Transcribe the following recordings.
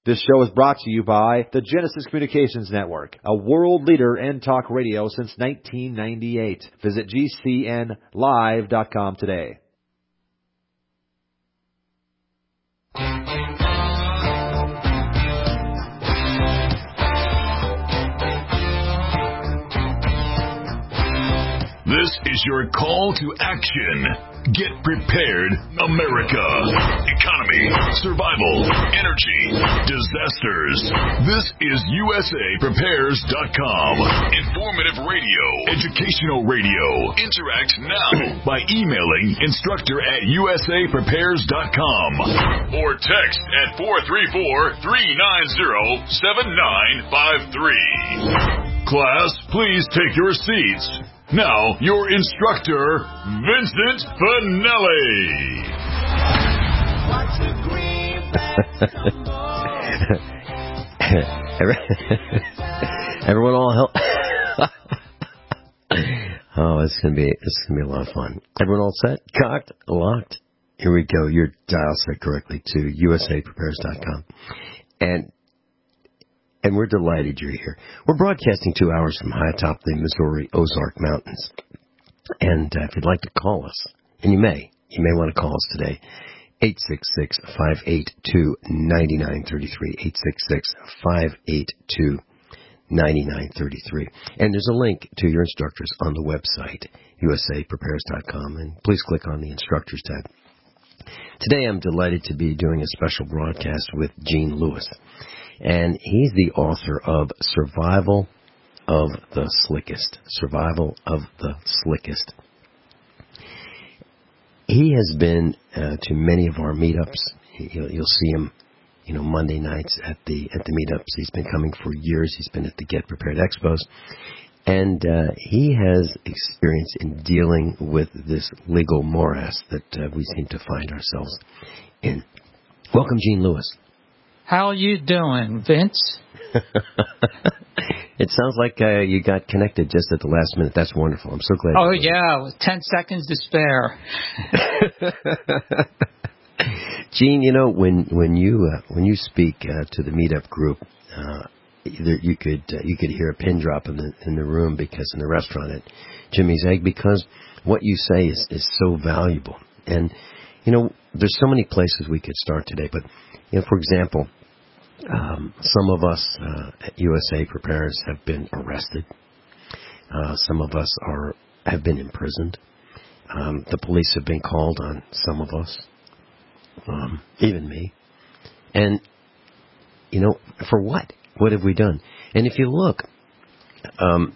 This show is brought to you by the Genesis Communications Network, a world leader in talk radio since 1998. Visit GCNlive.com today. This is your call to action. Get prepared, America. Economy, survival, energy, disasters. This is USAPrepares.com. Informative radio, educational radio. Interact now by emailing instructor@USAPrepares.com or text at 434-390-7953. Class, please take your seats. Now, your instructor, Vincent Finelli. Everyone all help. Oh, it's gonna be a lot of fun. Everyone all set? Cocked? Locked? Here we go. Your dial set correctly to USAPrepares.com. And we're delighted you're here. We're broadcasting 2 hours from high atop the Missouri Ozark Mountains. And if you'd like to call us, and you may want to call us today, 866-582-9933, 866-582-9933. And there's a link to your instructors on the website, USAPrepares.com, and please click on the Instructors tab. Today I'm delighted to be doing a special broadcast with Gene Lewis. And he's the author of Survival of the Slickest. Survival of the Slickest. He has been to many of our meetups. You'll see him, Monday nights at the meetups. He's been coming for years. He's been at the Get Prepared Expos. And he has experience in dealing with this legal morass that we seem to find ourselves in. Welcome, Gene Lewis. How you doing, Vince? It sounds like you got connected just at the last minute. That's wonderful. I'm so glad. Oh, yeah, with 10 seconds to spare. Gene, when you speak to the meetup group, you could hear a pin drop in the room because in the restaurant at Jimmy's Egg, because what you say is so valuable. And there's so many places we could start today, but for example, some of us at USA Prepares have been arrested. Some of us have been imprisoned. The police have been called on some of us, even me. And, for what? What have we done? And if you look at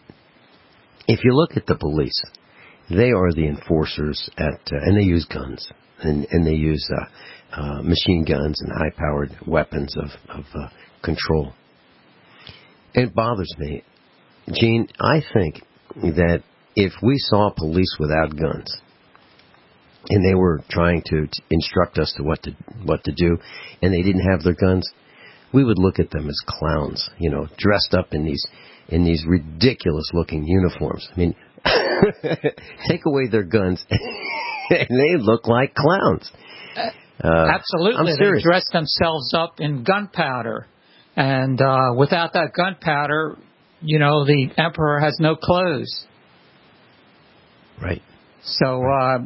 the police, they are the enforcers and they use guns. And they use machine guns and high-powered weapons of control. And it bothers me. Gene, I think that if we saw police without guns and they were trying to instruct us to what to do and they didn't have their guns, we would look at them as clowns, dressed up in these ridiculous-looking uniforms. I mean, take away their guns and they look like clowns. Absolutely. They dress themselves up in gunpowder. And without that gunpowder, the emperor has no clothes. Right. So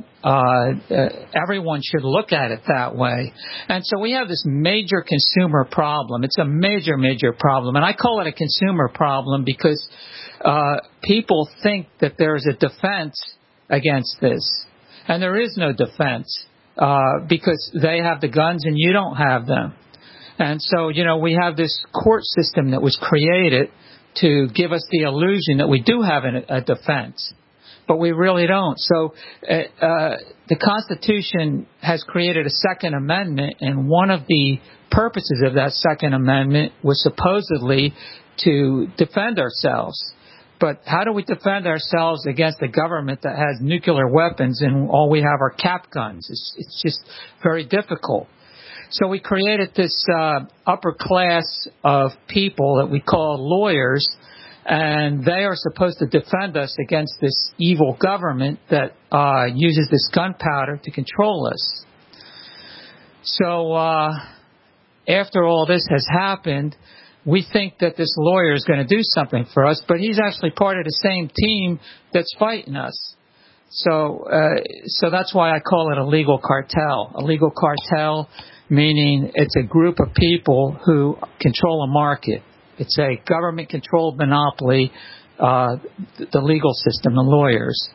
everyone should look at it that way. And so we have this major consumer problem. It's a major, major problem. And I call it a consumer problem because people think that there's a defense against this. And there is no defense because they have the guns and you don't have them. And so, we have this court system that was created to give us the illusion that we do have a defense. But we really don't. So the Constitution has created a Second Amendment, and one of the purposes of that Second Amendment was supposedly to defend ourselves. But how do we defend ourselves against a government that has nuclear weapons and all we have are cap guns? It's just very difficult. So we created this upper class of people that we call lawyers, and they are supposed to defend us against this evil government that uses this gunpowder to control us. So after all this has happened, we think that this lawyer is going to do something for us, but he's actually part of the same team that's fighting us. So that's why I call it a legal cartel. A legal cartel meaning it's a group of people who control a market. It's a government-controlled monopoly, the legal system, the lawyers.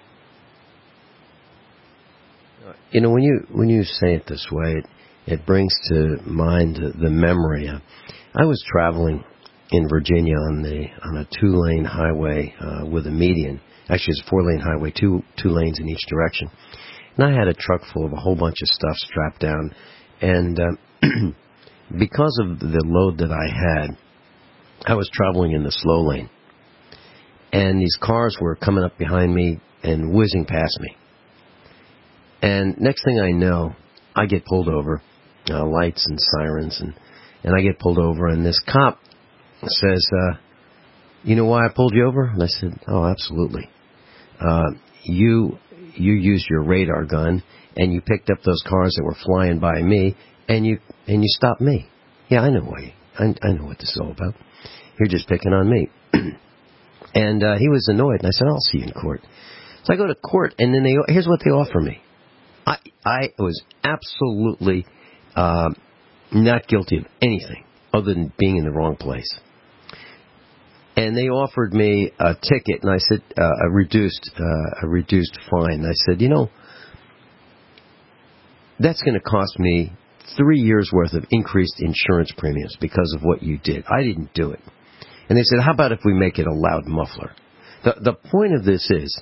You know, when you say it this way, it brings to mind the memory. I was traveling in Virginia on a 2-lane highway with a median. Actually, it's a 4-lane highway, two lanes in each direction. And I had a truck full of a whole bunch of stuff strapped down. And because of the load that I had, I was traveling in the slow lane. And these cars were coming up behind me and whizzing past me. And next thing I know, I get pulled over, lights and sirens, and I get pulled over, and this cop says, you know why I pulled you over? And I said, oh, absolutely. You used your radar gun, and you picked up those cars that were flying by me, and you stopped me. Yeah, I know why. I know what this is all about. You're just picking on me. And he was annoyed, and I said, I'll see you in court. So I go to court, and then here's what they offer me. I was absolutely not guilty of anything other than being in the wrong place. And they offered me a ticket, and I said a reduced fine. And I said, you know, that's going to cost me 3 years worth of increased insurance premiums because of what you did. I didn't do it. And they said, how about if we make it a loud muffler? The point of this is,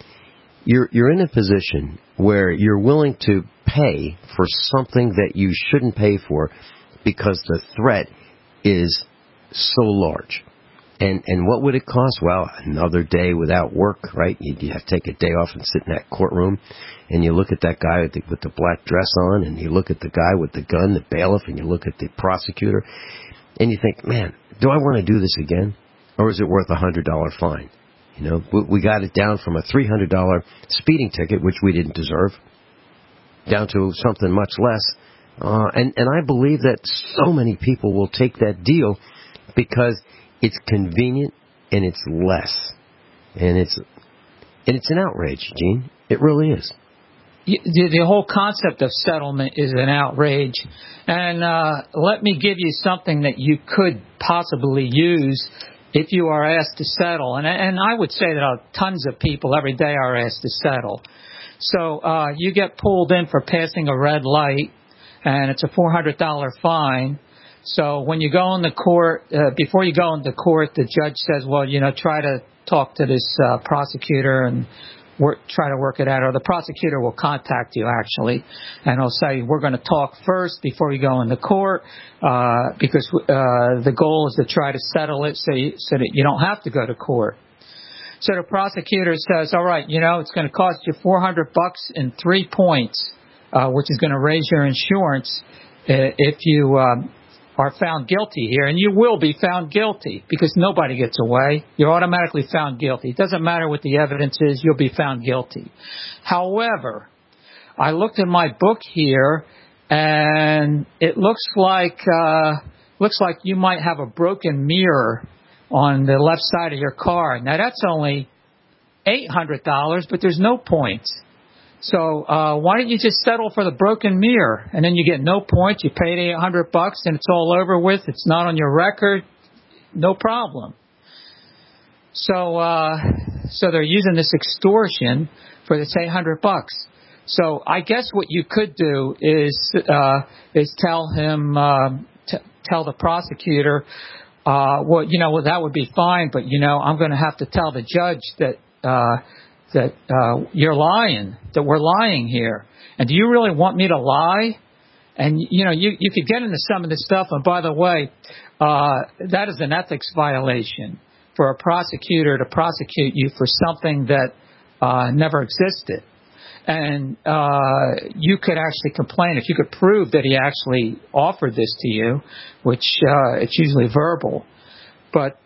you're in a position where you're willing to pay for something that you shouldn't pay for because the threat is so large. And what would it cost? Well, another day without work, right? You have to take a day off and sit in that courtroom, and you look at that guy with the black dress on, and you look at the guy with the gun, the bailiff, and you look at the prosecutor, and you think, man, do I want to do this again? Or is it worth a $100 fine? You know, we got it down from a $300 speeding ticket, which we didn't deserve, down to something much less. And I believe that so many people will take that deal because it's convenient and it's less. And it's an outrage, Gene. It really is. The whole concept of settlement is an outrage. And let me give you something that you could possibly use if you are asked to settle. And I would say that tons of people every day are asked to settle. So you get pulled in for passing a red light, and it's a $400 fine. So when you go into court, before you go into court, the judge says, well, you know, try to talk to this prosecutor and try to work it out. Or the prosecutor will contact you, actually, and he'll say, we're going to talk first before you go into court because the goal is to try to settle it so that you don't have to go to court. So the prosecutor says, all right, you know, it's going to cost you $400 and 3 points, which is going to raise your insurance if you are found guilty here. And you will be found guilty because nobody gets away. You're automatically found guilty. It doesn't matter what the evidence is, you'll be found guilty. However, I looked in my book here, and it looks like you might have a broken mirror on the left side of your car. Now, that's only $800, but there's no points. So why don't you just settle for the broken mirror, and then you get no points. You paid $800, and it's all over with. It's not on your record. No problem. So they're using this extortion for this $800. So I guess what you could do is tell him, tell the prosecutor, well, you know, that would be fine, but you know, I'm going to have to tell the judge that you're lying, that we're lying here. And do you really want me to lie? And, you know, you could get into some of this stuff. And by the way, that is an ethics violation for a prosecutor to prosecute you for something that never existed. And you could actually complain if you could prove that he actually offered this to you, which it's usually verbal. But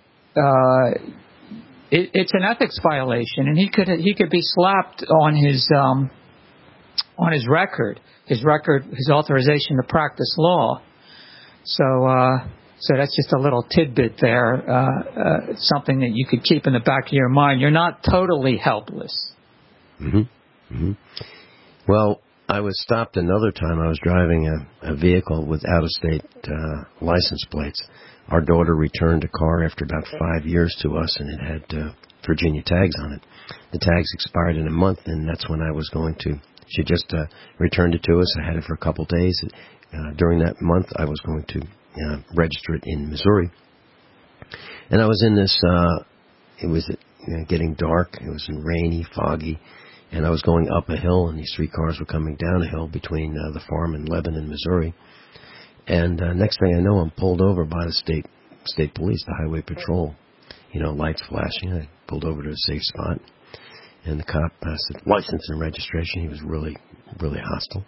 it's an ethics violation, and he could be slapped on his record, his authorization to practice law. So that's just a little tidbit there, something that you could keep in the back of your mind. You're not totally helpless. Mm-hmm. Mm-hmm. Well, I was stopped another time. I was driving a vehicle with out-of-state license plates. Our daughter returned a car after about 5 years to us, and it had Virginia tags on it. The tags expired in a month, and that's when I was going to. She just returned it to us. I had it for a couple days. During that month, I was going to register it in Missouri. And I was in this, it was getting dark. It was rainy, foggy. And I was going up a hill, and these three cars were coming down a hill between the farm and Lebanon, Missouri. And next thing I know, I'm pulled over by the state police, the highway patrol. Lights flashing. I pulled over to a safe spot. And the cop said, license and registration. He was really, really hostile.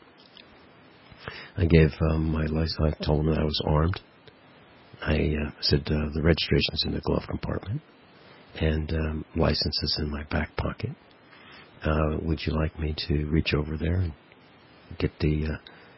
I gave my license. I told him that I was armed. I said, the registration's in the glove compartment. And license is in my back pocket. Would you like me to reach over there and get the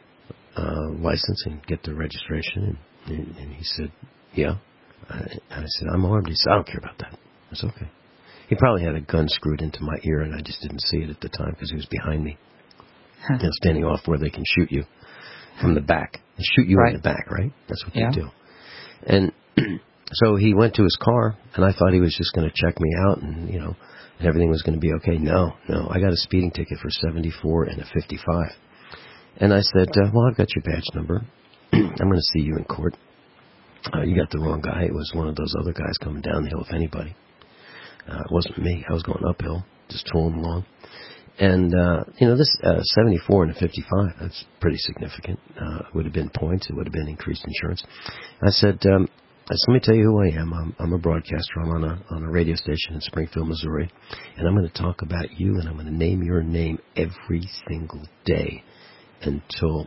license and get the registration? And he said, yeah. And I said, I'm armed. He said, I don't care about that. I said, okay. He probably had a gun screwed into my ear, and I just didn't see it at the time because he was behind me. Standing off where they can shoot you from the back. They shoot you in the back, right? That's what they do. And so he went to his car, and I thought he was just going to check me out and, and everything was going to be okay. No. I got a speeding ticket for 74 and a 55. And I said, well, I've got your badge number. I'm going to see you in court. You got the wrong guy. It was one of those other guys coming down the hill, if anybody. It wasn't me. I was going uphill, just tooling along. And, this 74 and a 55, that's pretty significant. It would have been points. It would have been increased insurance. I said, let me tell you who I am. I'm a broadcaster. I'm on a radio station in Springfield, Missouri. And I'm going to talk about you, and I'm going to name your name every single day until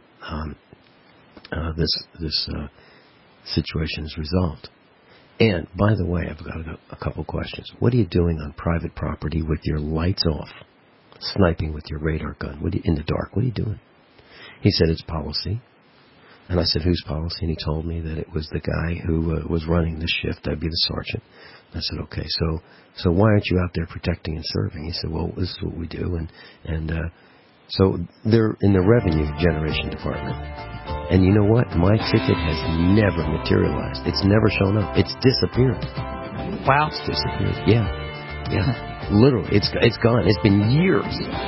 this situation is resolved. And, by the way, I've got a couple questions. What are you doing on private property with your lights off, sniping with your radar gun? In the dark, what are you doing? He said, it's policy. And I said, whose policy? And he told me that it was the guy who was running the shift. I'd be the sergeant. I said, okay, so why aren't you out there protecting and serving? He said, well, this is what we do. And so they're in the revenue generation department. And you know what? My ticket has never materialized. It's never shown up. It's disappeared. Wow. It's disappeared. Yeah. Literally, it's gone. It's been years.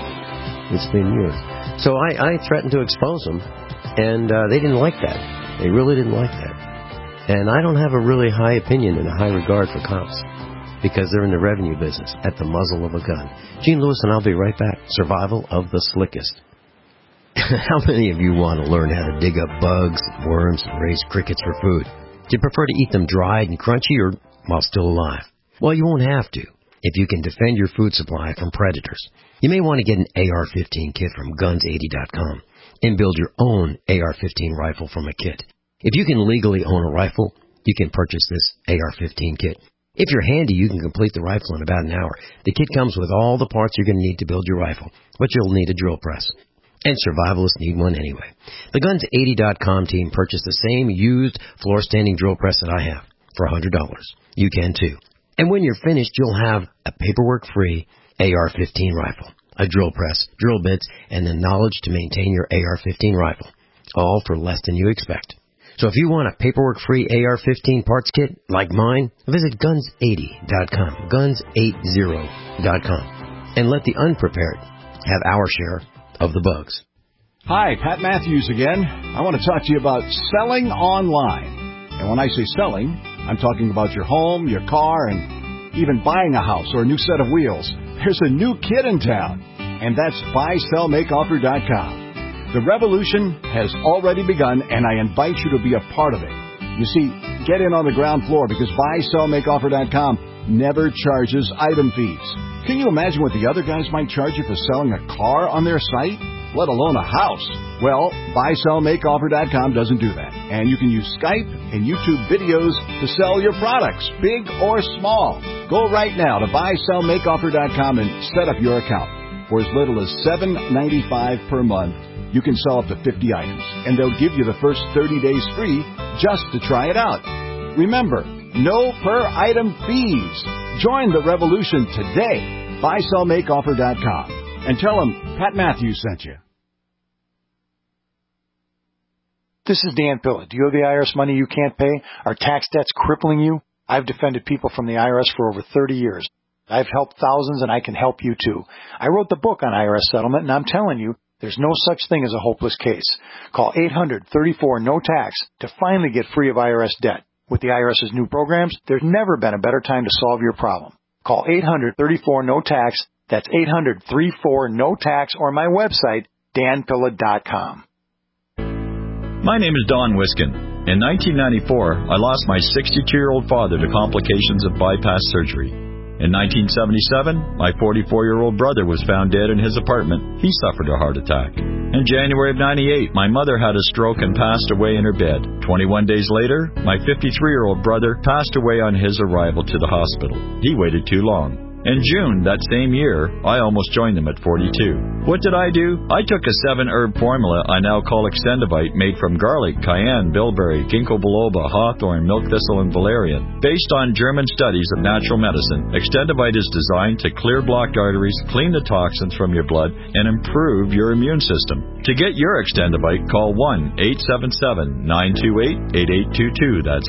So I threatened to expose them, and they didn't like that. They really didn't like that. And I don't have a really high opinion and a high regard for cops because they're in the revenue business at the muzzle of a gun. Gene Lewis, and I'll be right back. Survival of the slickest. How many of you want to learn how to dig up bugs, worms, and raise crickets for food? Do you prefer to eat them dried and crunchy or while still alive? Well, you won't have to if you can defend your food supply from predators. You may want to get an AR-15 kit from Guns80.com and build your own AR-15 rifle from a kit. If you can legally own a rifle, you can purchase this AR-15 kit. If you're handy, you can complete the rifle in about an hour. The kit comes with all the parts you're going to need to build your rifle, but you'll need a drill press. And survivalists need one anyway. The Guns80.com team purchased the same used floor-standing drill press that I have for $100. You can too. And when you're finished, you'll have a paperwork-free AR-15 rifle, a drill press, drill bits, and the knowledge to maintain your AR-15 rifle, all for less than you expect. So if you want a paperwork-free AR-15 parts kit like mine, visit Guns80.com, Guns80.com, and let the unprepared have our share of the bugs. Hi, Pat Matthews again. I want to talk to you about selling online. And when I say selling, I'm talking about your home, your car, and even buying a house or a new set of wheels. There's a new kid in town, and that's BuySellMakeOffer.com. The revolution has already begun, and I invite you to be a part of it. You see, get in on the ground floor because BuySellMakeOffer.com never charges item fees. Can you imagine what the other guys might charge you for selling a car on their site, let alone a house? Well, BuySellMakeOffer.com doesn't do that. And you can use Skype and YouTube videos to sell your products, big or small. Go right now to BuySellMakeOffer.com and set up your account. For as little as $7.95 per month, You can sell up to 50 items, and they'll give you the first 30 days free just to try it out. Remember, no per-item fees. Join the revolution today. BuySellMakeOffer.com. And tell them Pat Matthews sent you. This is Dan Pilla. Do you owe the IRS money you can't pay? Are tax debts crippling you? I've defended people from the IRS for over 30 years. I've helped thousands, and I can help you too. I wrote the book on IRS settlement, and I'm telling you, there's no such thing as a hopeless case. Call 800-34-NO-TAX to finally get free of IRS debt. With the IRS's new programs, there's never been a better time to solve your problem. Call 800-34-NO-TAX. That's 800-34-NO-TAX, or my website, danpilla.com. My name is Don Wiskin. In 1994, I lost my 62-year-old father to complications of bypass surgery. In 1977, my 44-year-old brother was found dead in his apartment. He suffered a heart attack. In January of 98, my mother had a stroke and passed away in her bed. 21 days later, my 53-year-old brother passed away on his arrival to the hospital. He waited too long. In June that same year, I almost joined them at 42. What did I do? I took a 7-herb formula I now call Extendivite, made from garlic, cayenne, bilberry, ginkgo biloba, hawthorn, milk thistle, and valerian. Based on German studies of natural medicine, Extendivite is designed to clear blocked arteries, clean the toxins from your blood, and improve your immune system. To get your Extendivite, call 1-877-928-8822. That's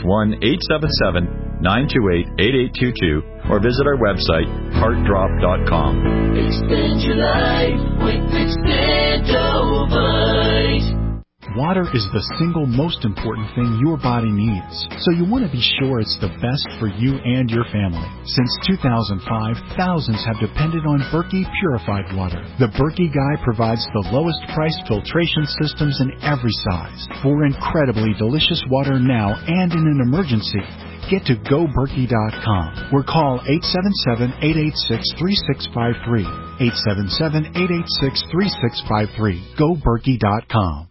1-877-928-8822. Or visit our website, heartdrop.com. Extend your life with Extendovite. Water is the single most important thing your body needs, so you want to be sure it's the best for you and your family. Since 2005, thousands have depended on Berkey purified water. The Berkey Guy provides the lowest price filtration systems in every size for incredibly delicious water now and in an emergency. Get to GoBerkey.com or call 877-886-3653. 877-886-3653. GoBerkey.com.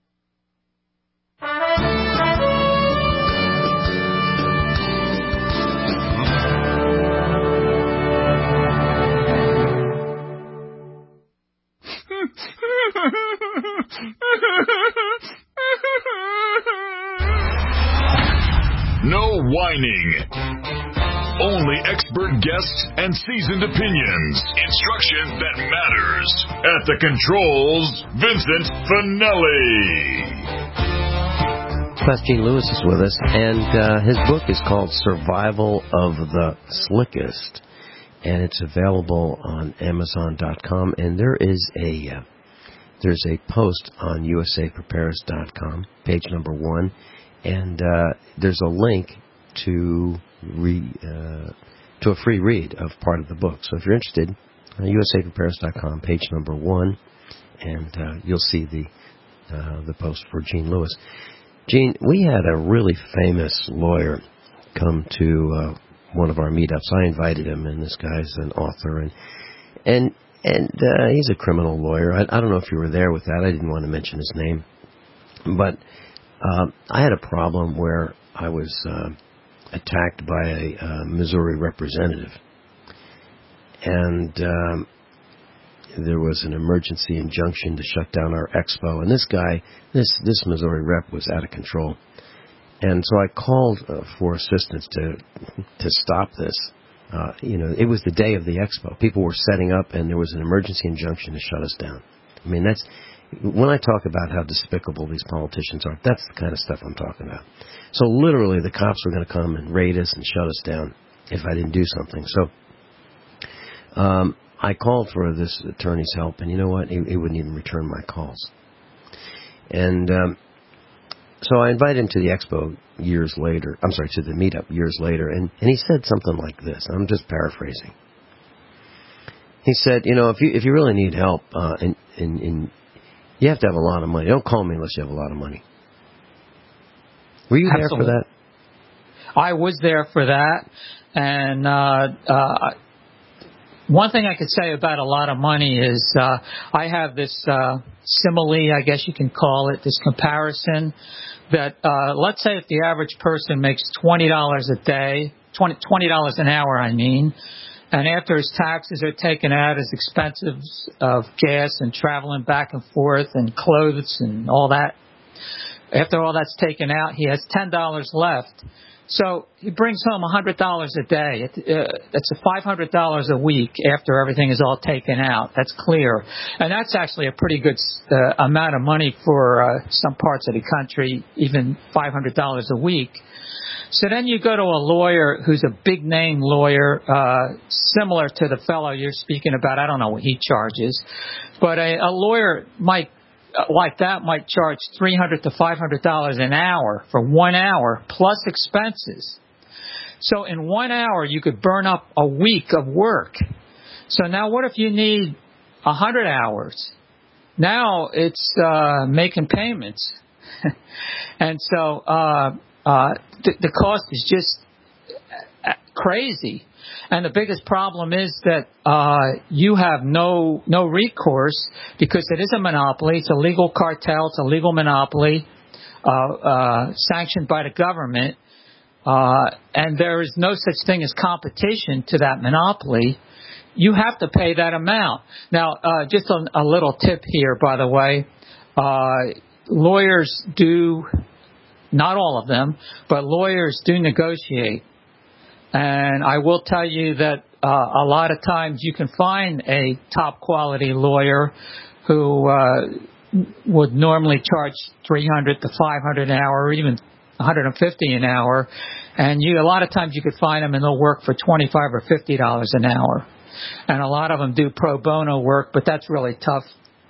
No whining. Only expert guests and seasoned opinions. Instruction that matters. At the controls, Vincent Finelli. Plus, Gene Lewis is with us, and his book is called Survival of the Slickest, and it's available on Amazon.com. And there's a post on USAPrepares.com, page number 1, and there's a link to a free read of part of the book. So if you're interested, USAPrepares.com, page number 1, and you'll see the post for Gene Lewis. Gene, we had a really famous lawyer come to one of our meetups. I invited him, and this guy's an author, and he's a criminal lawyer. I don't know if you were there with that. I didn't want to mention his name, but I had a problem where I was attacked by a Missouri representative, and there was an emergency injunction to shut down our expo, and this Missouri rep was out of control. And so I called for assistance to stop this. It was the day of the expo. People were setting up, and there was an emergency injunction to shut us down. I mean, that's when I talk about how despicable these politicians are, that's the kind of stuff I'm talking about. So literally, the cops were going to come and raid us and shut us down if I didn't do something. So I called for this attorney's help, and you know what? He wouldn't even return my calls. And so I invited him to the expo years later. I'm sorry, to the meetup years later, and he said something like this. I'm just paraphrasing. He said, if you really need help, and you have to have a lot of money. Don't call me unless you have a lot of money. Were you there for that? I was there for that, and one thing I could say about a lot of money is I have this simile, I guess you can call it, this comparison that let's say if the average person makes $20 a day, $20 an hour, And after his taxes are taken out, his expenses of gas and traveling back and forth and clothes and all that, after all that's taken out, he has $10 left. So he brings home $100 a day. It's $500 a week after everything is all taken out. That's clear. And that's actually a pretty good amount of money for some parts of the country, even $500 a week. So then you go to a lawyer who's a big-name lawyer, similar to the fellow you're speaking about. I don't know what he charges. But a lawyer might charge $300 to $500 an hour for 1 hour, plus expenses. So in 1 hour, you could burn up a week of work. So now what if you need 100 hours? Now it's making payments. And so the cost is just crazy. And the biggest problem is that you have no recourse because it is a monopoly. It's a legal cartel. It's a legal monopoly sanctioned by the government. And there is no such thing as competition to that monopoly. You have to pay that amount. Now, just a little tip here, by the way. Lawyers do, not all of them, but lawyers do negotiate. And I will tell you that a lot of times you can find a top quality lawyer who would normally charge $300 to $500 an hour, or even $150 an hour, and a lot of times you could find them and they'll work for $25 or $50 an hour. And a lot of them do pro bono work, but that's really tough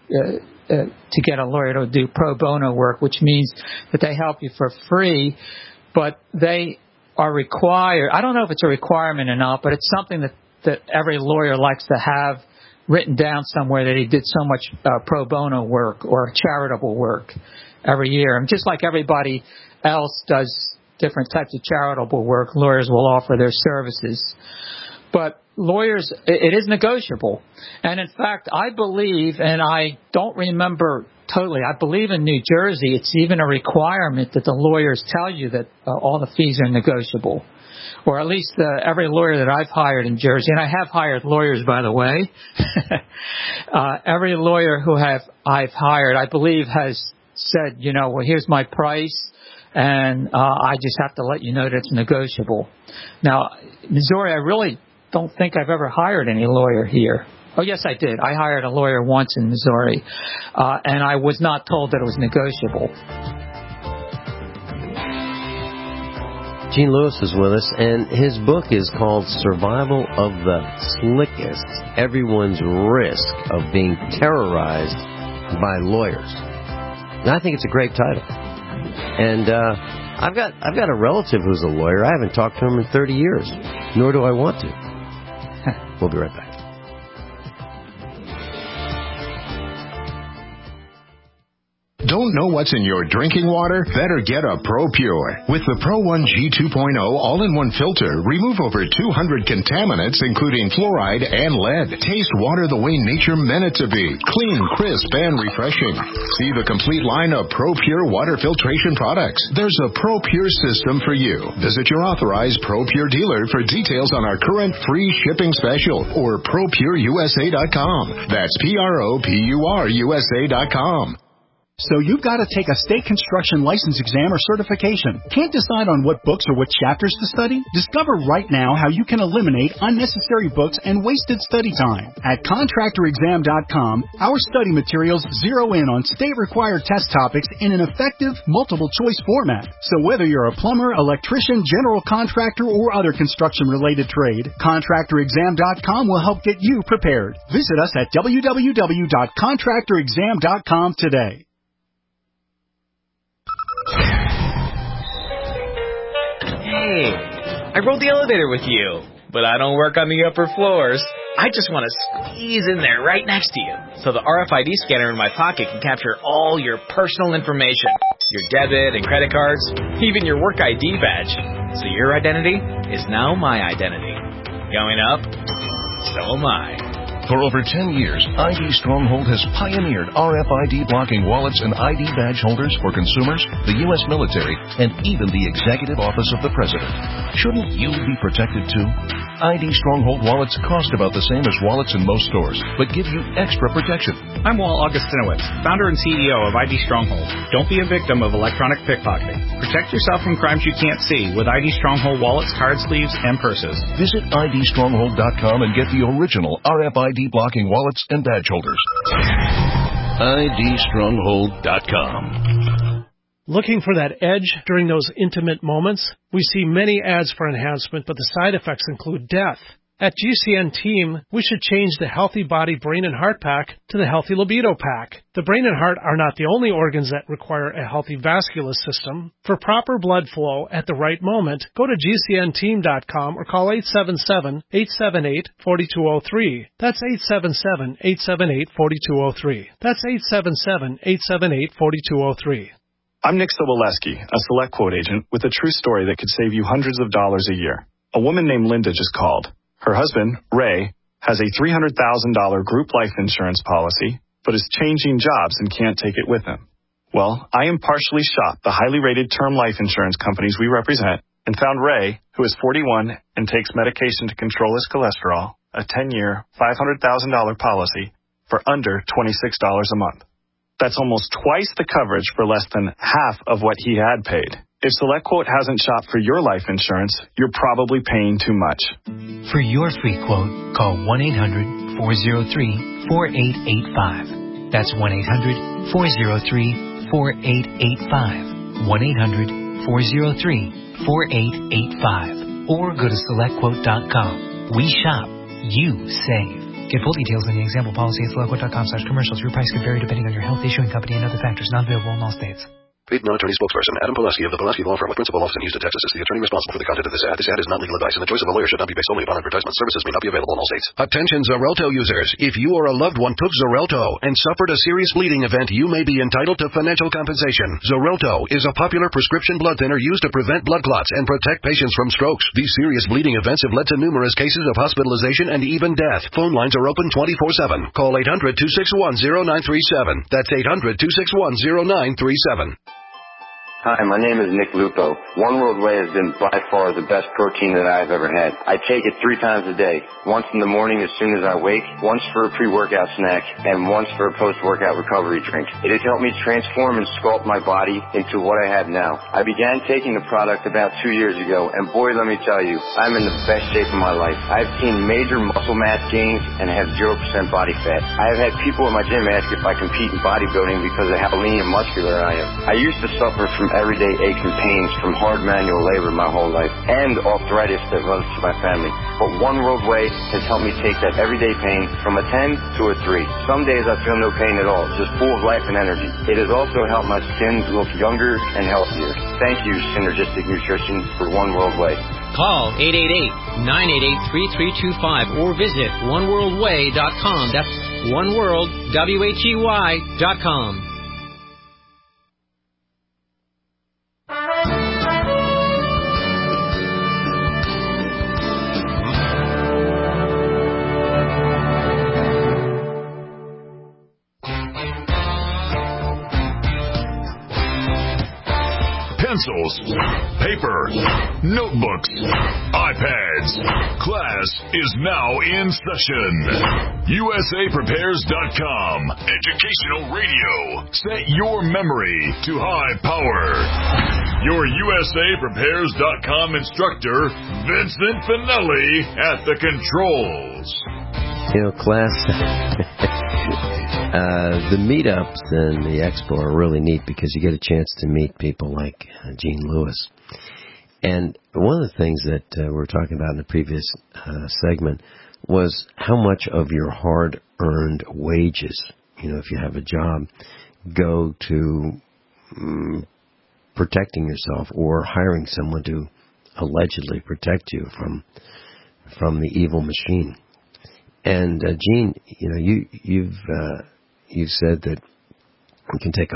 to get a lawyer to do pro bono work, which means that they help you for free, but they are required. I don't know if it's a requirement or not, but it's something that every lawyer likes to have written down somewhere, that he did so much pro bono work or charitable work every year. And just like everybody else does different types of charitable work, lawyers will offer their services. But lawyers, it is negotiable. And in fact, I believe, and I don't remember totally, I believe in New Jersey, it's even a requirement that the lawyers tell you that all the fees are negotiable. Or at least every lawyer that I've hired in Jersey, and I have hired lawyers, by the way, every lawyer who I've hired, I believe, has said, well, here's my price, and I just have to let you know that it's negotiable. Now, Missouri, I really don't think I've ever hired any lawyer here. Oh, yes, I did. I hired a lawyer once in Missouri, and I was not told that it was negotiable. Gene Lewis is with us, and his book is called Survival of the Slickest, Everyone's Risk of Being Terrorized by Lawyers. And I think it's a great title. And I've got a relative who's a lawyer. I haven't talked to him in 30 years, nor do I want to. We'll be right back. Don't know what's in your drinking water? Better get a ProPure. With the Pro 1 G2.0 all-in-one filter, remove over 200 contaminants, including fluoride and lead. Taste water the way nature meant it to be. Clean, crisp, and refreshing. See the complete line of ProPure water filtration products. There's a ProPure system for you. Visit your authorized ProPure dealer for details on our current free shipping special or ProPureUSA.com. That's ProPureUSA.com. So you've got to take a state construction license exam or certification. Can't decide on what books or what chapters to study? Discover right now how you can eliminate unnecessary books and wasted study time. At ContractorExam.com, our study materials zero in on state-required test topics in an effective, multiple-choice format. So whether you're a plumber, electrician, general contractor, or other construction-related trade, ContractorExam.com will help get you prepared. Visit us at www.ContractorExam.com today. Hey, I rode the elevator with you, but I don't work on the upper floors. I just want to squeeze in there right next to you, so the RFID scanner in my pocket can capture all your personal information, your debit and credit cards, even your work ID badge. So your identity is now my identity. Going up, so am I. For over 10 years, ID Stronghold has pioneered RFID blocking wallets and ID badge holders for consumers, the U.S. military, and even the Executive Office of the President. Shouldn't you be protected too? ID Stronghold wallets cost about the same as wallets in most stores, but give you extra protection. I'm Walt Augustinowicz, founder and CEO of ID Stronghold. Don't be a victim of electronic pickpocketing. Protect yourself from crimes you can't see with ID Stronghold wallets, card sleeves, and purses. Visit IDStronghold.com and get the original RFID blocking wallets and badge holders. IDStronghold.com. Looking for that edge during those intimate moments? We see many ads for enhancement, but the side effects include death. At GCN Team, we should change the Healthy Body, Brain, and Heart Pack to the Healthy Libido Pack. The brain and heart are not the only organs that require a healthy vascular system. For proper blood flow at the right moment, go to GCNteam.com or call 877-878-4203. That's 877-878-4203. That's 877-878-4203. I'm Nick Soboleski, a Select Quote agent with a true story that could save you hundreds of dollars a year. A woman named Linda just called. Her husband, Ray, has a $300,000 group life insurance policy, but is changing jobs and can't take it with him. Well, I impartially shopped the highly rated term life insurance companies we represent and found Ray, who is 41 and takes medication to control his cholesterol, a 10-year, $500,000 policy for under $26 a month. That's almost twice the coverage for less than half of what he had paid. If SelectQuote hasn't shopped for your life insurance, you're probably paying too much. For your free quote, call 1-800-403-4885. That's 1-800-403-4885. 1-800-403-4885. Or go to SelectQuote.com. We shop. You save. Get full details in the example policy at SelectQuote.com/commercials. Your price could vary depending on your health, issuing company, and other factors. Not available in all states. Paid non-attorney spokesperson Adam Pulaski of the Pulaski Law Firm with principal office in Houston, Texas is the attorney responsible for the content of this ad. This ad is not legal advice, and the choice of a lawyer should not be based solely upon advertisement. Services may not be available in all states. Attention Xarelto users. If you or a loved one took Xarelto and suffered a serious bleeding event, you may be entitled to financial compensation. Xarelto is a popular prescription blood thinner used to prevent blood clots and protect patients from strokes. These serious bleeding events have led to numerous cases of hospitalization and even death. Phone lines are open 24/7. Call 800-261-0937. That's 800-261-0937. Hi, my name is Nick Lupo. One World Whey has been by far the best protein that I've ever had. I take it 3 times a day. Once in the morning as soon as I wake, once for a pre-workout snack, and once for a post-workout recovery drink. It has helped me transform and sculpt my body into what I have now. I began taking the product about 2 years ago, and boy, let me tell you, I'm in the best shape of my life. I've seen major muscle mass gains and have 0% body fat. I have had people at my gym ask if I compete in bodybuilding because of how lean and muscular I am. I used to suffer from everyday aches and pains from hard manual labor my whole life and arthritis that runs to my family. But One World Whey has helped me take that everyday pain from a 10 to a 3. Some days I feel no pain at all, just full of life and energy. It has also helped my skin look younger and healthier. Thank you, Synergistic Nutrition, for One World Whey. Call 888-988-3325 or visit oneworldwhey.com. That's oneworldwhey.com. Pencils, paper, notebooks, iPads. Class is now in session. USAPrepares.com. Educational radio. Set your memory to high power. Your USAPrepares.com instructor, Vincent Finelli, at the controls. Class, the meetups and the expo are really neat because you get a chance to meet people like Gene Lewis. And one of the things that we were talking about in the previous segment was how much of your hard-earned wages, if you have a job, go to protecting yourself or hiring someone to allegedly protect you from the evil machine. And Gene, you've said that you can take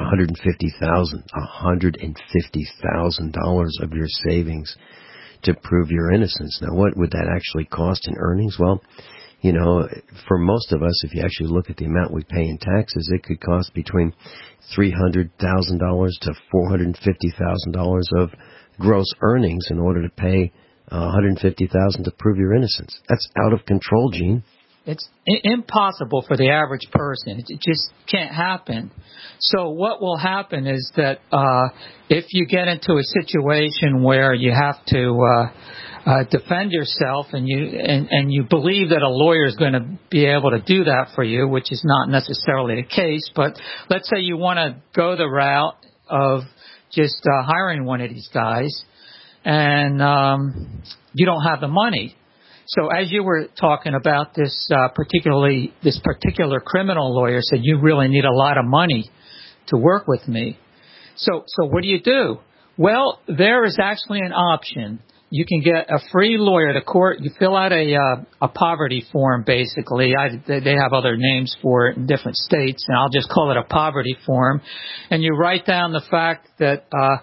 $150,000 of your savings to prove your innocence. Now, what would that actually cost in earnings? Well, You know, for most of us, if you actually look at the amount we pay in taxes, it could cost between $300,000 to $450,000 of gross earnings in order to pay $150,000 to prove your innocence. That's out of control, Gene. It's impossible for the average person. It just can't happen. So what will happen is that if you get into a situation where you have to defend yourself and you believe that a lawyer is going to be able to do that for you, which is not necessarily the case, but let's say you want to go the route of just hiring one of these guys and you don't have the money. So as you were talking about this particular criminal lawyer said, you really need a lot of money to work with me. So what do? Well, there is actually an option. You can get a free lawyer to court. You fill out a poverty form, basically. They have other names for it in different states, and I'll just call it a poverty form. And you write down the fact that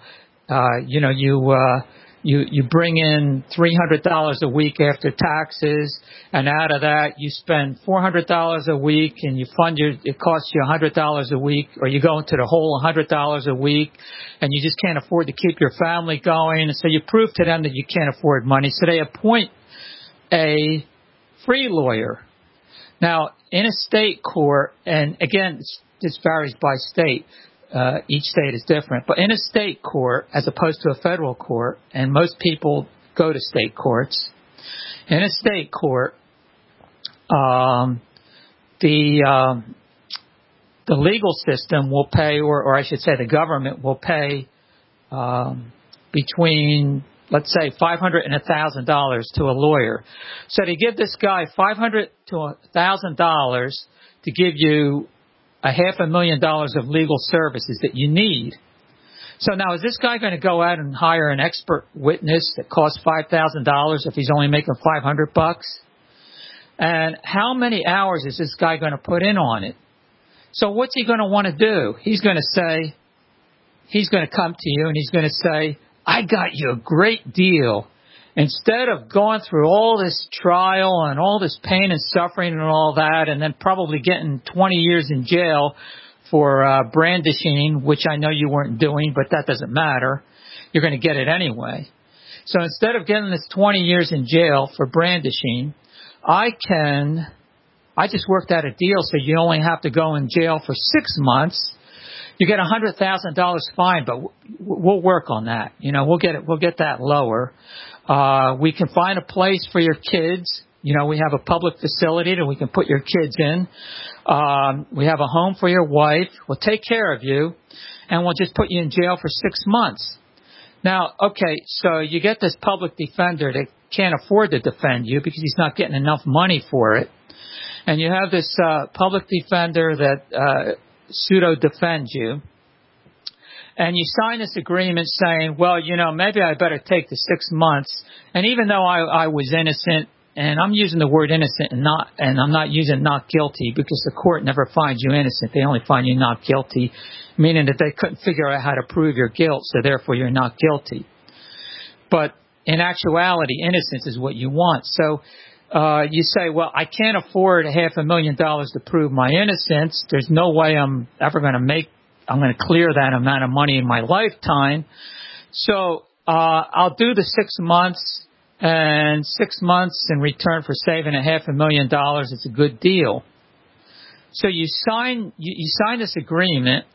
you bring in $300 a week after taxes, and out of that you spend $400 a week, and it costs you $100 a week, or you go into the hole $100 a week, and you just can't afford to keep your family going, and so you prove to them that you can't afford money, so they appoint a free lawyer. Now, in a state court, and again, this varies by state. Each state is different. But in a state court, as opposed to a federal court, and most people go to state courts, in a state court, the legal system will pay, or I should say the government will pay between, let's say, $500 and $1,000 to a lawyer. So they give this guy $500 to $1,000 to give you $500,000 of legal services that you need. So now, is this guy going to go out and hire an expert witness that costs $5,000 if he's only making $500? And how many hours is this guy going to put in on it? So what's he going to want to do? He's going to come to you and he's going to say, I got you a great deal. Instead of going through all this trial and all this pain and suffering and all that, and then probably getting 20 years in jail for brandishing, which I know you weren't doing, but that doesn't matter. You're going to get it anyway. So instead of getting this 20 years in jail for brandishing, I just worked out a deal so you only have to go in jail for 6 months. You get $100,000 fine, but we'll work on that. We'll get that lower. We can find a place for your kids. We have a public facility that we can put your kids in. We have a home for your wife. We'll take care of you, and we'll just put you in jail for 6 months. Now, okay, so you get this public defender that can't afford to defend you because he's not getting enough money for it. And you have this public defender that pseudo-defends you. And you sign this agreement saying, well, maybe I better take the 6 months. And even though I was innocent, and I'm using the word innocent and I'm not using not guilty because the court never finds you innocent. They only find you not guilty, meaning that they couldn't figure out how to prove your guilt, so therefore you're not guilty. But in actuality, innocence is what you want. So you say, well, I can't afford $500,000 to prove my innocence. There's no way I'm going to clear that amount of money in my lifetime. So I'll do the 6 months, and 6 months in return for saving $500,000 is a good deal. So you sign this agreement,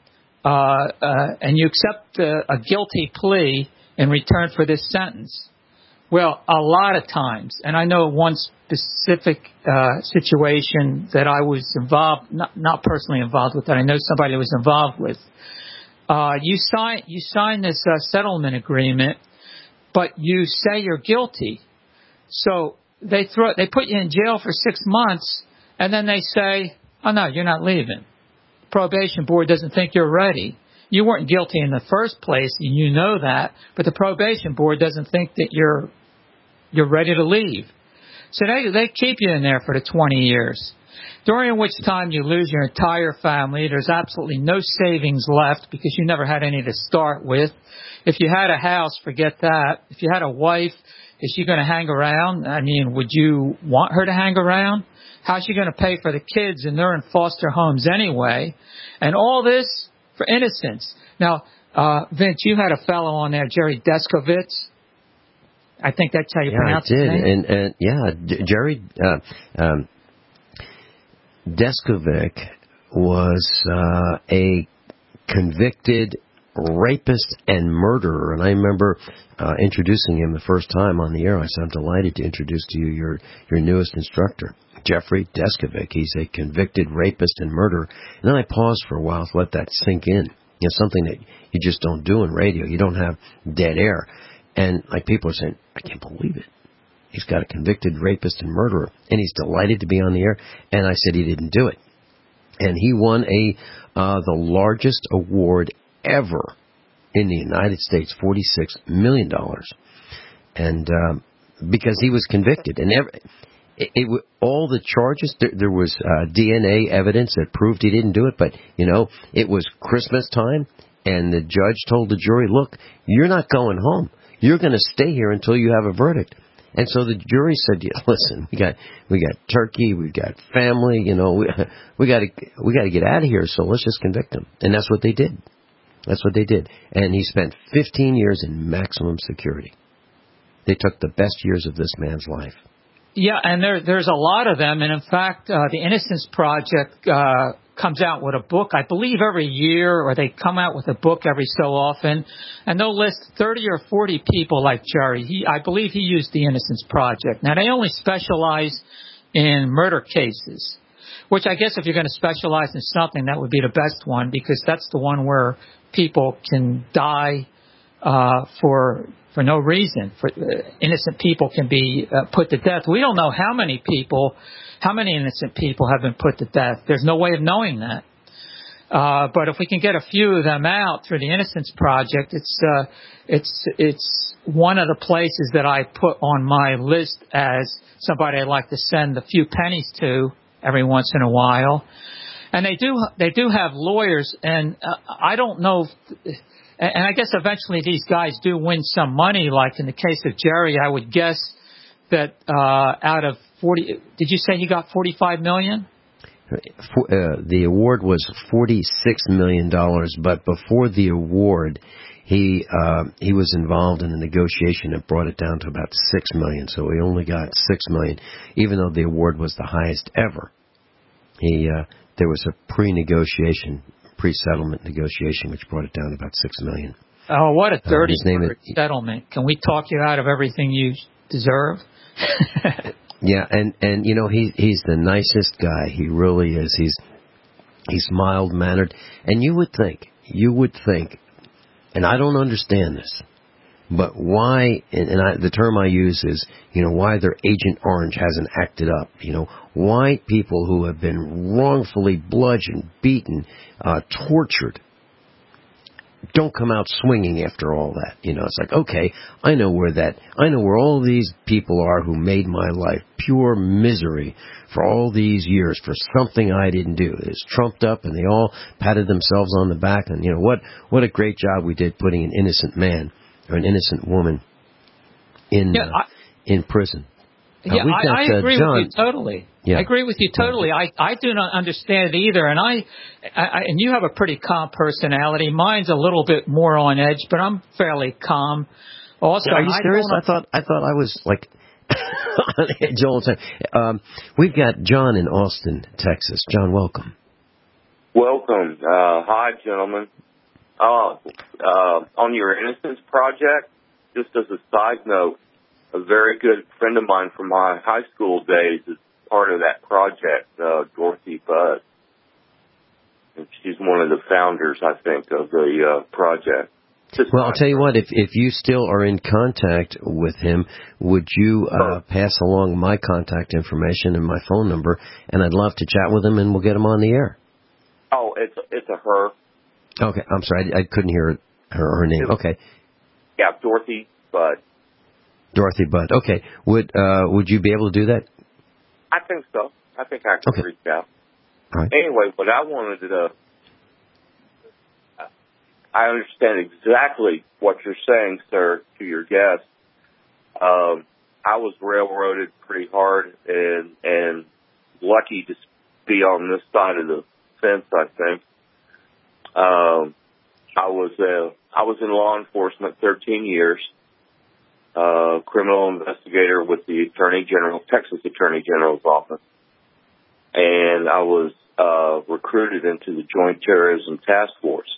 and you accept a guilty plea in return for this sentence. Well, a lot of times, and I know one specific situation that I was involved, not personally involved with, that I know somebody was involved with. You sign this settlement agreement, but you say you're guilty. So they put you in jail for 6 months, and then they say, oh no, you're not leaving. The probation board doesn't think you're ready. You weren't guilty in the first place, and you know that, but the probation board doesn't think that you're ready to leave. So they keep you in there for the 20 years, during which time you lose your entire family. There's absolutely no savings left because you never had any to start with. If you had a house, forget that. If you had a wife, Is she going to hang around? I mean, would you want her to hang around? How's she going to pay for the kids, and they're in foster homes anyway? And all this for innocence. Now, Vince, you had a fellow on there, Jerry Deskovich. I think that's how you pronounce his name. And Jerry Deskovich was a convicted rapist and murderer, and I remember introducing him the first time on the air. I said, I'm delighted to introduce to you your newest instructor, Jeffrey Deskovich. He's a convicted rapist and murderer. And then I paused for a while to let that sink in. It's something that you just don't do in radio. You don't have dead air. And like people are saying, I can't believe it. He's got a convicted rapist and murderer, and he's delighted to be on the air. And I said he didn't do it. And he won the largest award ever in the United States, $46 million. And because he was convicted. And all the charges, there was DNA evidence that proved he didn't do it. But, it was Christmas time, and the judge told the jury, look, you're not going home. You're going to stay here until you have a verdict. And so the jury said, listen, we got turkey, we got family, we got to get out of here, so let's just convict him. And that's what they did. And he spent 15 years in maximum security. They took the best years of this man's life. Yeah, and there's a lot of them. And in fact, the Innocence Project comes out with a book, I believe every year, or they come out with a book every so often, and they'll list 30 or 40 people like Jerry. I believe he used the Innocence Project. Now, they only specialize in murder cases, which I guess if you're going to specialize in something, that would be the best one, because that's the one where people can die for no reason. Innocent people can be put to death. We don't know how many innocent people have been put to death. There's no way of knowing that. But if we can get a few of them out through the Innocence Project, it's one of the places that I put on my list as somebody I'd like to send a few pennies to every once in a while. And they do have lawyers, and I don't know. And I guess eventually these guys do win some money. Like in the case of Jerry, I would guess that out of 40, did you say he got $45 million? The award was $46 million, but before the award, he was involved in a negotiation that brought it down to about $6 million. So he only got $6 million, even though the award was the highest ever. There was a pre-settlement negotiation, which brought it down to about $6 million. Oh, what a dirty settlement! Can we talk you out of everything you deserve? Yeah, and he's the nicest guy. He really is. He's mild-mannered, and you would think, and I don't understand this, but why? And the term I use is, why their Agent Orange hasn't acted up. Why people who have been wrongfully bludgeoned, beaten, tortured, don't come out swinging after all that. It's like, okay, I know where all these people are who made my life pure misery for all these years for something I didn't do. It's trumped up, and they all patted themselves on the back. And what a great job we did putting an innocent man or an innocent woman in prison. Yeah, I agree with you totally. Yeah. I agree with you totally. I do not understand it either, and and you have a pretty calm personality. Mine's a little bit more on edge, but I'm fairly calm. Also, are you serious? I thought I was like on edge all the time. We've got John in Austin, Texas. John, welcome. Welcome. Hi, gentlemen. On your Innocence Project, just as a side note, a very good friend of mine from my high school days is part of that project, Dorothy Budd. And she's one of the founders, I think, of the project. Well, I'll tell you what, if you still are in contact with him, would you pass along my contact information and my phone number, and I'd love to chat with him, and we'll get him on the air. Oh, it's a her. Okay, I'm sorry, I couldn't hear her name. Okay. Yeah, Dorothy Budd. Dorothy Budd. Okay. Would you be able to do that? I think so. I think I can reach out. All right. Anyway, what I wanted to... I understand exactly what you're saying, sir, to your guest. I was railroaded pretty hard and lucky to be on this side of the fence, I think. I was in law enforcement 13 years, criminal investigator with the Texas Attorney General's office. And I was recruited into the Joint Terrorism Task Force.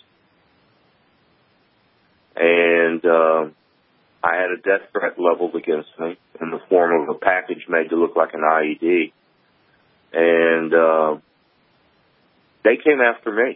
And I had a death threat leveled against me in the form of a package made to look like an IED. And they came after me.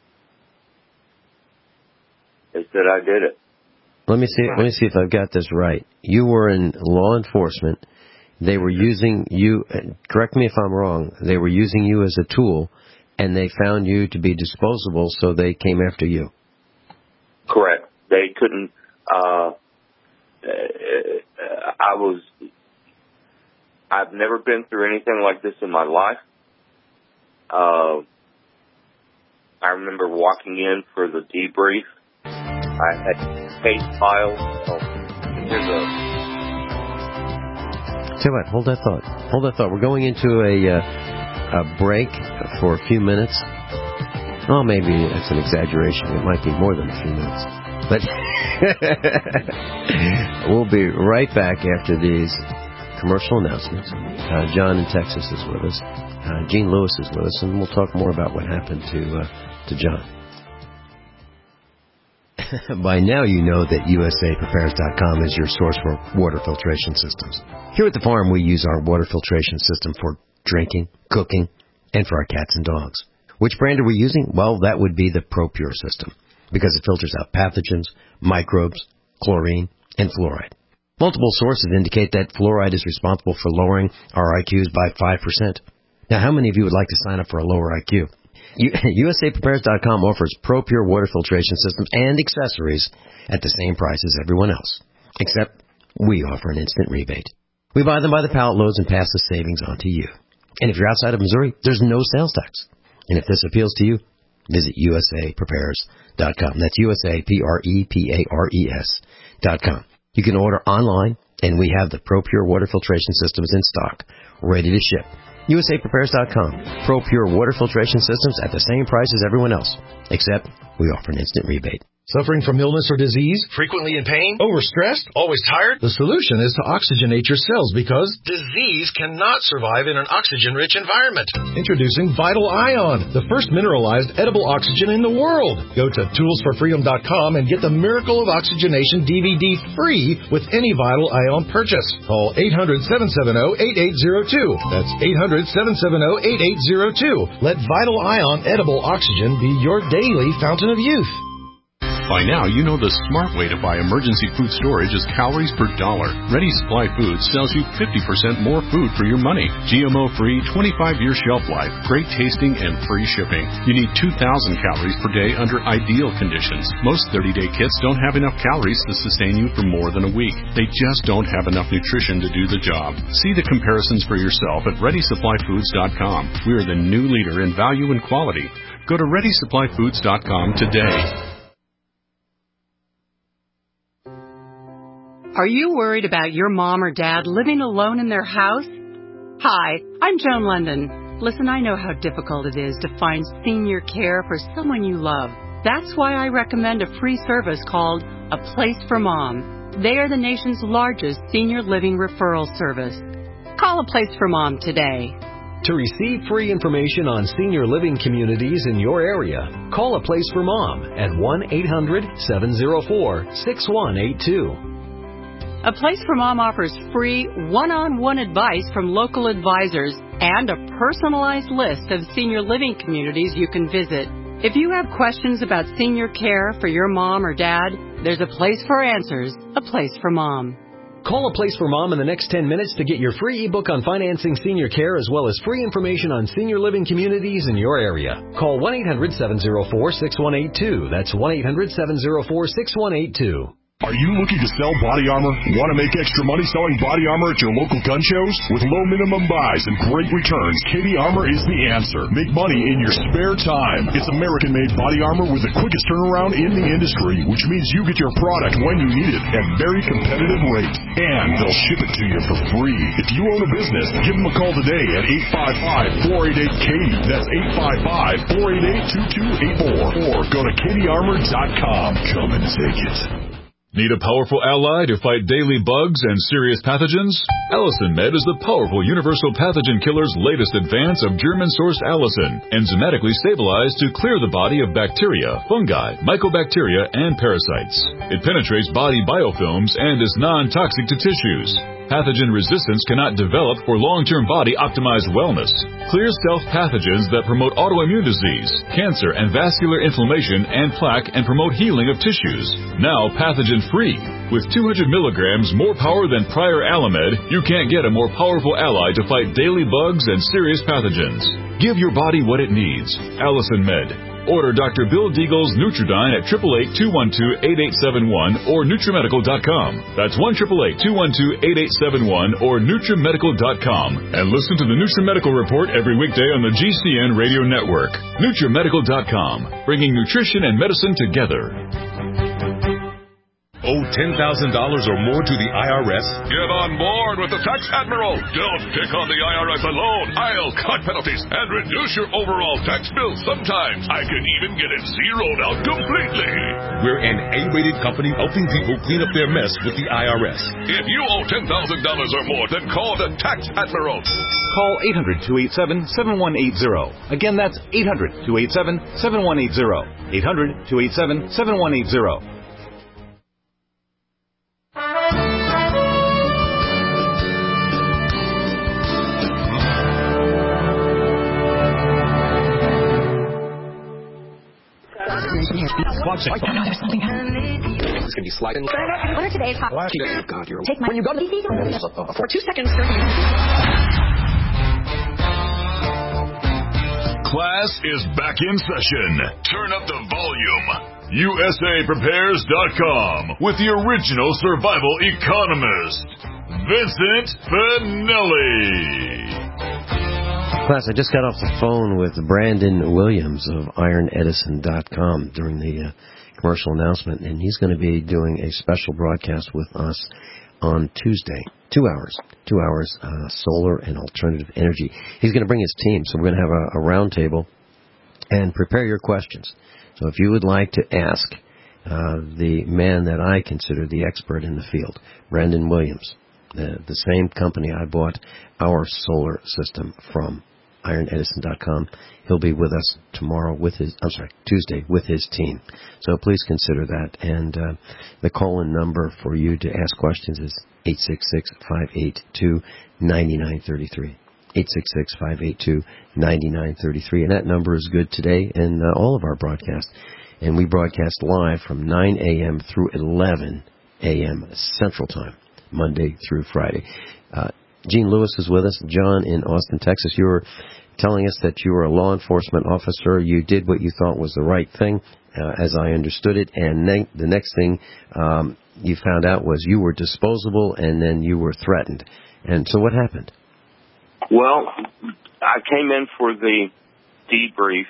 They said I did it. Let me see if I've got this right. You were in law enforcement. They were using you, correct me if I'm wrong, they were using you as a tool, and they found you to be disposable, so they came after you. Correct. They couldn't, I've never been through anything like this in my life. I remember walking in for the debrief. I had case files. Tell you what, hold that thought. We're going into a break for a few minutes. Oh, maybe that's an exaggeration. It might be more than a few minutes. But we'll be right back after these commercial announcements. John in Texas is with us. Gene Lewis is with us, and we'll talk more about what happened to John. By now you know that USAPrepares.com is your source for water filtration systems. Here at the farm, we use our water filtration system for drinking, cooking, and for our cats and dogs. Which brand are we using? Well, that would be the ProPure system, because it filters out pathogens, microbes, chlorine, and fluoride. Multiple sources indicate that fluoride is responsible for lowering our IQs by 5%. Now, how many of you would like to sign up for a lower IQ? USAPrepares.com offers ProPure water filtration systems and accessories at the same price as everyone else, except we offer an instant rebate. We buy them by the pallet loads and pass the savings on to you. And if you're outside of Missouri, there's no sales tax. And if this appeals to you, visit USAPrepares.com. That's USAPrepares.com. You can order online, and we have the ProPure water filtration systems in stock, ready to ship. USAPrepares.com. ProPure water filtration systems at the same price as everyone else, except we offer an instant rebate. Suffering from illness or disease? Frequently in pain? Overstressed? Always tired? The solution is to oxygenate your cells because disease cannot survive in an oxygen-rich environment. Introducing Vital Ion, the first mineralized edible oxygen in the world. Go to toolsforfreedom.com and get the Miracle of Oxygenation DVD free with any Vital Ion purchase. Call 800-770-8802. That's 800-770-8802. Let Vital Ion edible oxygen be your daily fountain of youth. By now, you know the smart way to buy emergency food storage is calories per dollar. Ready Supply Foods sells you 50% more food for your money. GMO-free, 25-year shelf life, great tasting, and free shipping. You need 2,000 calories per day under ideal conditions. Most 30-day kits don't have enough calories to sustain you for more than a week. They just don't have enough nutrition to do the job. See the comparisons for yourself at ReadySupplyFoods.com. We are the new leader in value and quality. Go to ReadySupplyFoods.com today. Are you worried about your mom or dad living alone in their house? Hi, I'm Joan London. Listen, I know how difficult it is to find senior care for someone you love. That's why I recommend a free service called A Place for Mom. They are the nation's largest senior living referral service. Call A Place for Mom today. To receive free information on senior living communities in your area, call A Place for Mom at 1-800-704-6182. A Place for Mom offers free one-on-one advice from local advisors and a personalized list of senior living communities you can visit. If you have questions about senior care for your mom or dad, there's a place for answers, A Place for Mom. Call A Place for Mom in the next 10 minutes to get your free ebook on financing senior care as well as free information on senior living communities in your area. Call 1-800-704-6182. That's 1-800-704-6182. Are you looking to sell body armor? Want to make extra money selling body armor at your local gun shows? With low minimum buys and great returns, Katie Armor is the answer. Make money in your spare time. It's American-made body armor with the quickest turnaround in the industry, which means you get your product when you need it at very competitive rates. And they'll ship it to you for free. If you own a business, give them a call today at 855-488-KATIE. That's 855-488-2284. Or go to KatieArmor.com. Come and take it. Need a powerful ally to fight daily bugs and serious pathogens? Allicin Med is the powerful universal pathogen killer's latest advance of German-sourced allicin, enzymatically stabilized to clear the body of bacteria, fungi, mycobacteria, and parasites. It penetrates body biofilms and is non-toxic to tissues. Pathogen resistance cannot develop for long-term body-optimized wellness. Clears self-pathogens that promote autoimmune disease, cancer, and vascular inflammation and plaque and promote healing of tissues. Now pathogen-free. With 200 milligrams more power than prior Alamed, you can't get a more powerful ally to fight daily bugs and serious pathogens. Give your body what it needs. Allicin Med. Order Dr. Bill Deagle's Nutridyne at 888-212-8871 or NutriMedical.com. That's 1-888-212-8871 or NutriMedical.com. And listen to the NutriMedical Report every weekday on the GCN Radio Network. NutriMedical.com, bringing nutrition and medicine together. Owe $10,000 or more to the IRS? Get on board with the Tax Admiral. Don't pick on the IRS alone. I'll cut penalties and reduce your overall tax bill. Sometimes I can even get it zeroed out completely. We're an A-rated company helping people clean up their mess with the IRS. If you owe $10,000 or more, then call the Tax Admiral. Call 800-287-7180. Again, that's 800-287-7180. 800-287-7180. It's going to be sliding. What are today's hot? God, you're take my when you go to the for 2 seconds. Class is back in session. Turn up the volume. USAPrepares.com with the original survival economist, Vincent Finelli. Class, I just got off the phone with Brandon Williams of IronEdison.com during the commercial announcement, and he's going to be doing a special broadcast with us on Tuesday. 2 hours. 2 hours, solar and alternative energy. He's going to bring his team, so we're going to have a round table and prepare your questions. So if you would like to ask the man that I consider the expert in the field, Brandon Williams, the same company I bought our solar system from, IronEdison.com. He'll be with us Tuesday with his team. So please consider that. And the call-in number for you to ask questions is 866-582-9933. 866-582-9933. And that number is good today in all of our broadcasts. And we broadcast live from 9 a.m. through 11 a.m. Central Time, Monday through Friday. Gene Lewis is with us. John in Austin, Texas. You were telling us that you were a law enforcement officer. You did what you thought was the right thing, as I understood it. And the next thing you found out was you were disposable, and then you were threatened. And so what happened? Well, I came in for the debrief,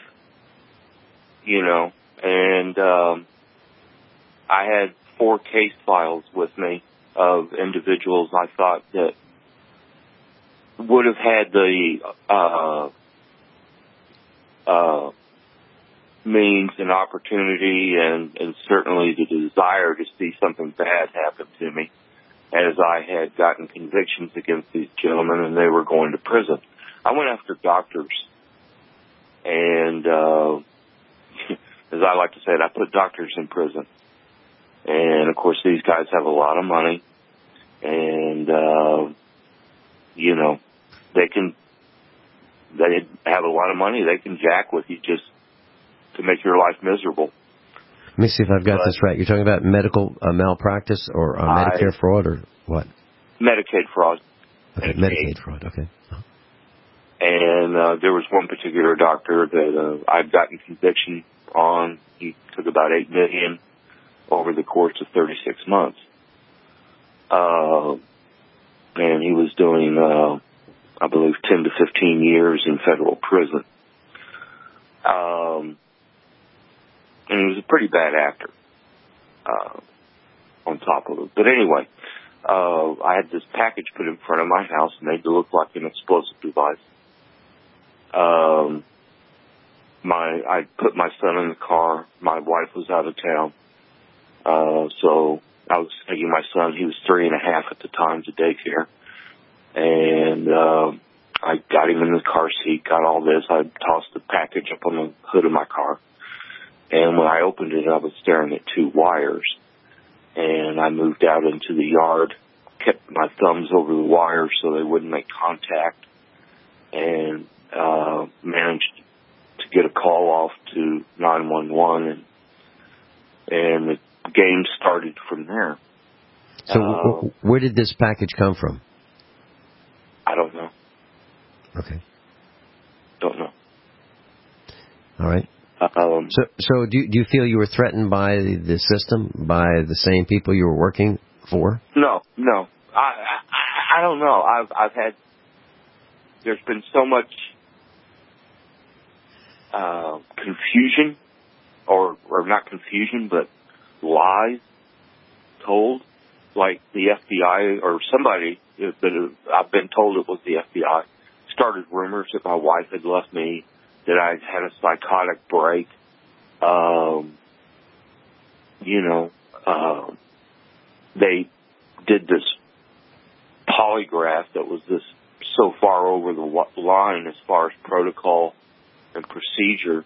and I had 4 case files with me of individuals I thought that would have had the means and opportunity and certainly the desire to see something bad happen to me, as I had gotten convictions against these gentlemen and they were going to prison. I went after doctors, and as I like to say it, I put doctors in prison. And, of course, these guys have a lot of money, and, they have a lot of money. They can jack with you just to make your life miserable. Let me see if I've got this right. You're talking about medical malpractice or Medicare fraud or what? Medicaid fraud. Okay, Medicaid fraud, okay. And there was one particular doctor that I've gotten conviction on. He took about $8 million over the course of 36 months. And he was doing, I believe, 10 to 15 years in federal prison. And he was a pretty bad actor, on top of it. But anyway, I had this package put in front of my house made to look like an explosive device. I put my son in the car. My wife was out of town. So I was taking my son, he was 3.5 at the time, to daycare. And I got him in the car seat, got all this. I tossed the package up on the hood of my car. And when I opened it, I was staring at 2 wires. And I moved out into the yard, kept my thumbs over the wires so they wouldn't make contact, and managed to get a call off to 911, and the game started from there. So where did this package come from? I don't know. Okay. Don't know. All right. So do you feel you were threatened by the system, by the same people you were working for? No. I don't know. I've had. There's been so much confusion, or not confusion, but lies told, like the FBI or somebody that I've been told it was the FBI started rumors that my wife had left me, that I had a psychotic break. They did this polygraph that was this so far over the line as far as protocol and procedure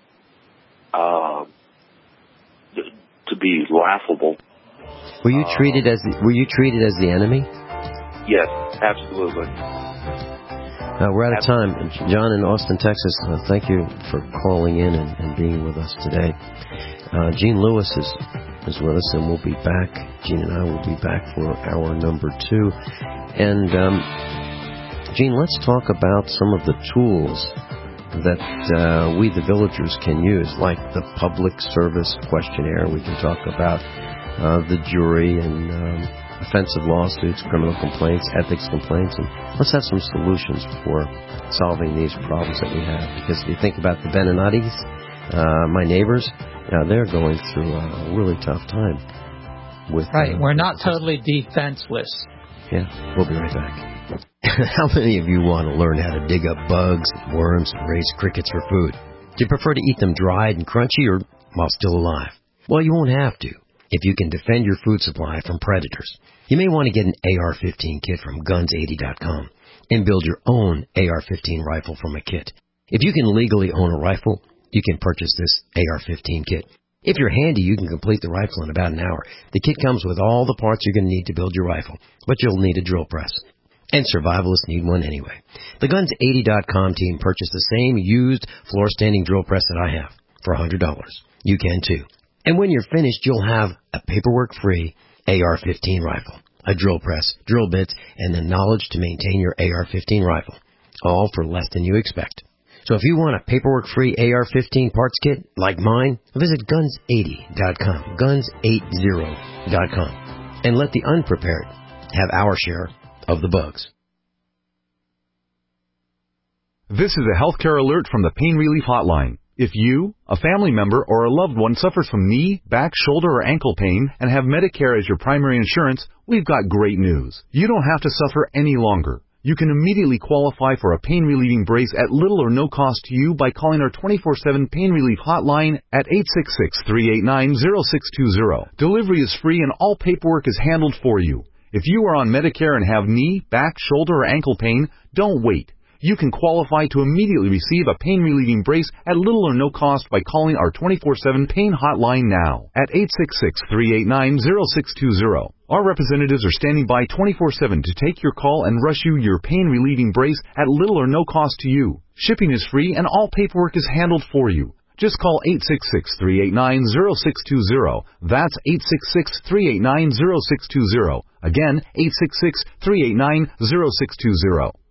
to be laughable. Were you treated as the enemy? Yes, absolutely. We're out of time. John in Austin, Texas, thank you for calling in and being with us today. Gene Lewis is with us, and we'll be back. Gene and I will be back for hour number 2. And Gene, let's talk about some of the tools that we, the villagers, can use, like the public service questionnaire. We can talk about the jury and offensive lawsuits, criminal complaints, ethics complaints, and let's have some solutions for solving these problems that we have. Because if you think about the Beninattis, my neighbors, they're going through a really tough time. We're not totally defenseless. Yeah, we'll be right back. How many of you want to learn how to dig up bugs, worms, and raise crickets for food? Do you prefer to eat them dried and crunchy or while still alive? Well, you won't have to if you can defend your food supply from predators. You may want to get an AR-15 kit from Guns80.com and build your own AR-15 rifle from a kit. If you can legally own a rifle, you can purchase this AR-15 kit. If you're handy, you can complete the rifle in about an hour. The kit comes with all the parts you're going to need to build your rifle, but you'll need a drill press. And survivalists need one anyway. The Guns80.com team purchased the same used floor-standing drill press that I have for $100. You can too. And when you're finished, you'll have a paperwork-free AR-15 rifle, a drill press, drill bits, and the knowledge to maintain your AR-15 rifle, all for less than you expect. So if you want a paperwork-free AR-15 parts kit like mine, visit Guns80.com, Guns80.com, and let the unprepared have our share of the bugs. This is a healthcare alert from the Pain Relief Hotline. If you, a family member, or a loved one suffers from knee, back, shoulder, or ankle pain and have Medicare as your primary insurance, we've got great news. You don't have to suffer any longer. You can immediately qualify for a pain-relieving brace at little or no cost to you by calling our 24/7 Pain Relief Hotline at 866-389-0620. Delivery is free and all paperwork is handled for you. If you are on Medicare and have knee, back, shoulder, or ankle pain, don't wait. You can qualify to immediately receive a pain-relieving brace at little or no cost by calling our 24/7 Pain Hotline now at 866-389-0620. Our representatives are standing by 24/7 to take your call and rush you your pain-relieving brace at little or no cost to you. Shipping is free and all paperwork is handled for you. Just call 866-389-0620. That's 866-389-0620. Again, 866-389-0620.